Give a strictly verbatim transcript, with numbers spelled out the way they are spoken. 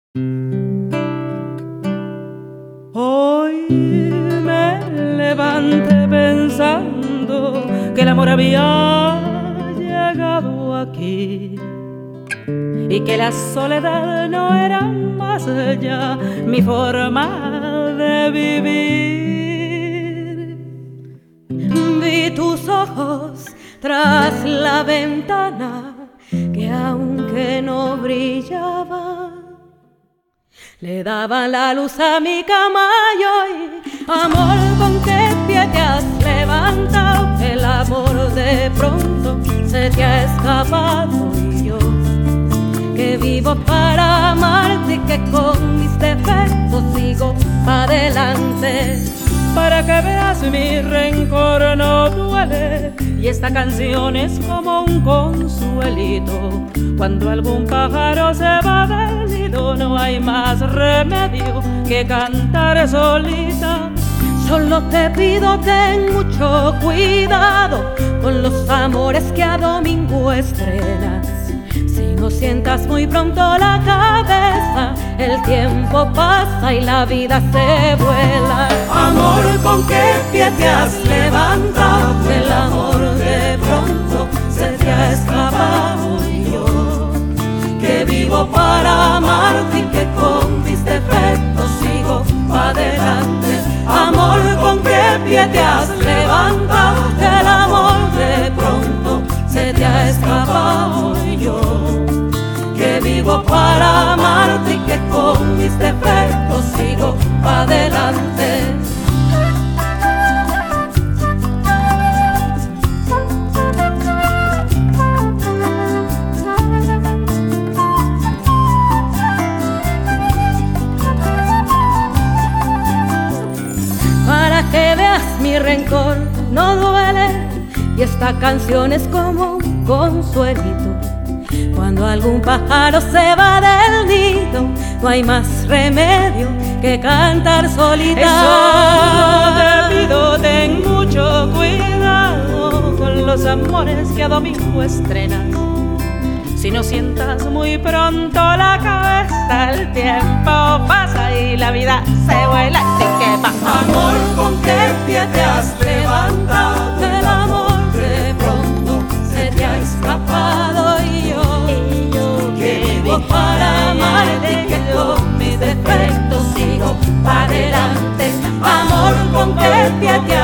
Hoy me levanté pensando que el amor había llegado aquí y que la soledad no era más allá mi forma de vivir. Vi tus ojos tras la ventana que aunque no brillaba le daban la luz a mi cama y hoy, amor, ¿con qué pie te has levantado? El amor de pronto se te ha escapado y yo, que vivo para amarte y que con mis defectos sigo pa' adelante. Para que veas mi rencor no duele y esta canción es como un consuelito. Cuando algún pájaro se va del nido no hay más remedio que cantar solita. Solo te pido ten mucho cuidado con los amores que a domingo estrenas. Si no sientas muy pronto la cabeza, el tiempo pasa y la vida se vuela. Amor, ¿con qué pie te has levantado? El amor de pronto se te ha escapado y yo, que vivo para amarte y que con mis defectos sigo pa' adelante. Amor, ¿con qué pie te has levantado? El amor de pronto se te ha escapado y yo, que vivo para amarte y que con mis defectos sigo pa' adelante. Para que veas mi rencor no duele y esta canción es como un consuelito. Cuando algún pájaro se va del nido no hay más remedio que cantar solita. Eso te pido, ten mucho cuidado con los amores que a domingo estrenas. Si no sientas muy pronto la cabeza, el tiempo pasa y la vida se vuela. Así que va. Amor, ¿con qué pie te has levantado? El amor de pronto se te ha escapado y yo, y yo que vivo para amarte y que con mis defectos sigo para adelante. Amor, ¿con qué pie te